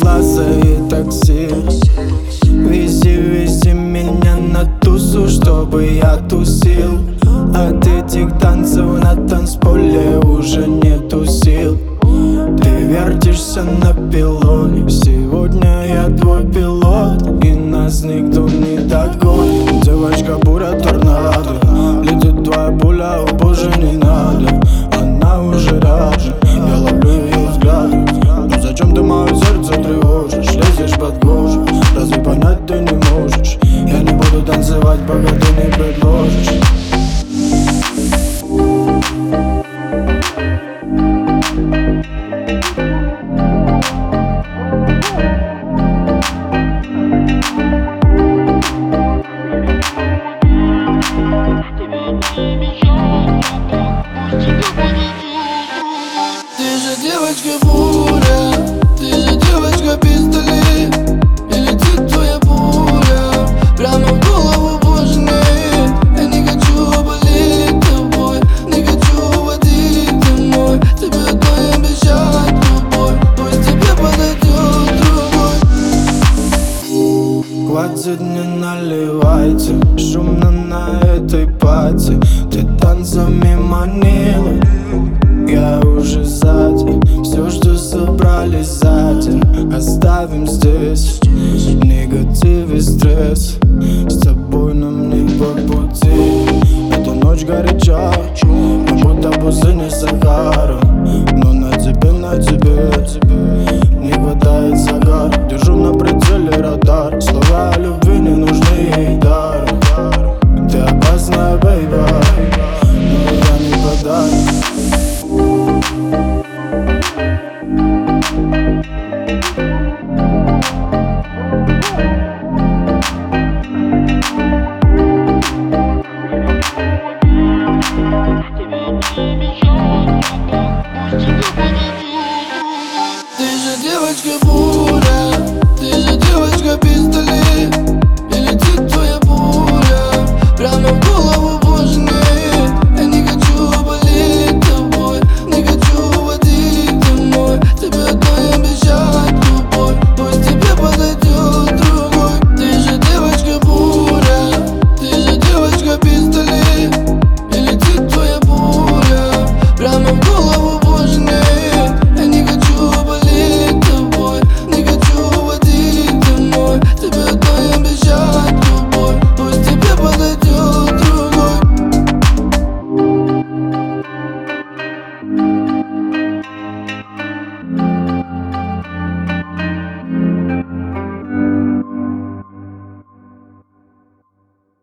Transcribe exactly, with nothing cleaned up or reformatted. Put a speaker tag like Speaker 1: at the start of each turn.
Speaker 1: глаза и такси. Вези, вези меня на тусу, чтобы я тусил. От этих танцев на танцполе уже нету сил. Ты вертишься на пилоне, сегодня я твой пилот, и нас никто не догонит. Девочка буря торнадо, летит твоя пуля, о боже, не надо. Она уже рядом, я ловлю ее взгляды. Ну зачем ты мое сердце тревожишь, лезешь под кожу? Разве понять ты не можешь? Я не буду танцевать, пока ты не предложишь.
Speaker 2: Ты же девочка буря, ты же девочка пистолет, и летит твоя пуля прямо в голову, боже, нет. Я не хочу болеть тобой, не хочу водить домой. Тебе одно я обещать любовь, пусть тебе подойдет другой.
Speaker 1: Хватит, не наливайте, шумно на этой пати. Ты танцами манила, я уже сзади. Все, что собрали за день, оставим здесь. Негатив и стресс, с тобой нам не по пути. Эта ночь горяча, как будто пустыня Сахара. Но на тебе, на тебе